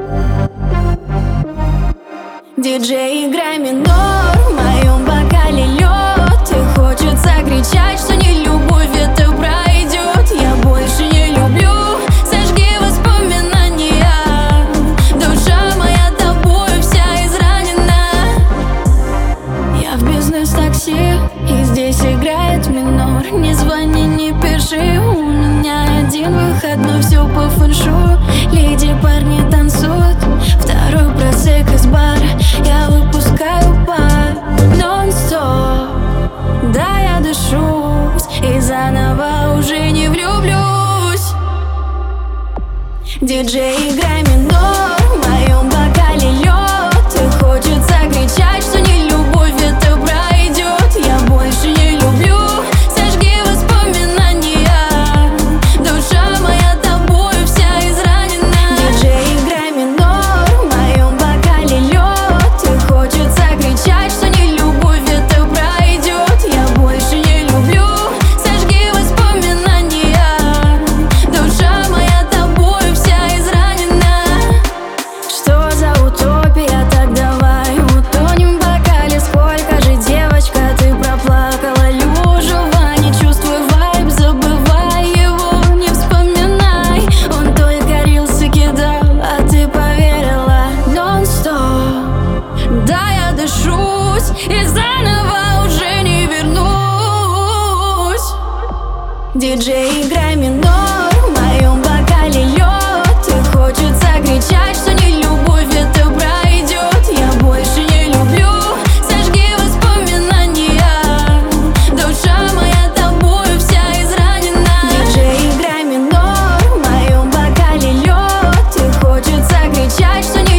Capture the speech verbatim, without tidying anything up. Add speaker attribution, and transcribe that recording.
Speaker 1: Диджей, играй минор, в моем бокале лед. И хочется кричать, что не любовь это пройдет. Я больше не люблю, сожги воспоминания. Душа моя тобой вся изранена. Я в бизнес-такси, и здесь играет минор. Не звони, не пиши, у меня один выходной. Все по фэншую, леди, парни танцуют. Второй просек из бара, я выпускаю пар нон-стоп. Да, я дышусь и заново уже не влюблюсь. Диджей, играй минор, в моем бокале лед. И хочется кричать, что не любовь это пройдет. Я больше не люблю, сожги воспоминания. Душа моя тобой вся изранена. Диджей, играй минор, в моем бокале лед. И хочется кричать, что не любовь это пройдет. Я больше не люблю, сожги воспоминания. Душа моя тобой вся изранена. Что за утопия, так давай утонем в бокале. Сколько же, девочка, ты проплакала лежа в ванне. Чувствуй вайб, забывай его, не вспоминай. Он только рилсы кидал, а ты поверила нон-стоп. Да, я дышусь и заново уже не вернусь. Диджей, играй минор, в моем бокале лед. И хочется кричать, что не любовь это пройдет. Я больше не люблю, сожги воспоминания. Душа моя тобой вся изранена. Диджей, играй минор, в моем бокале лед. И хочется кричать, что не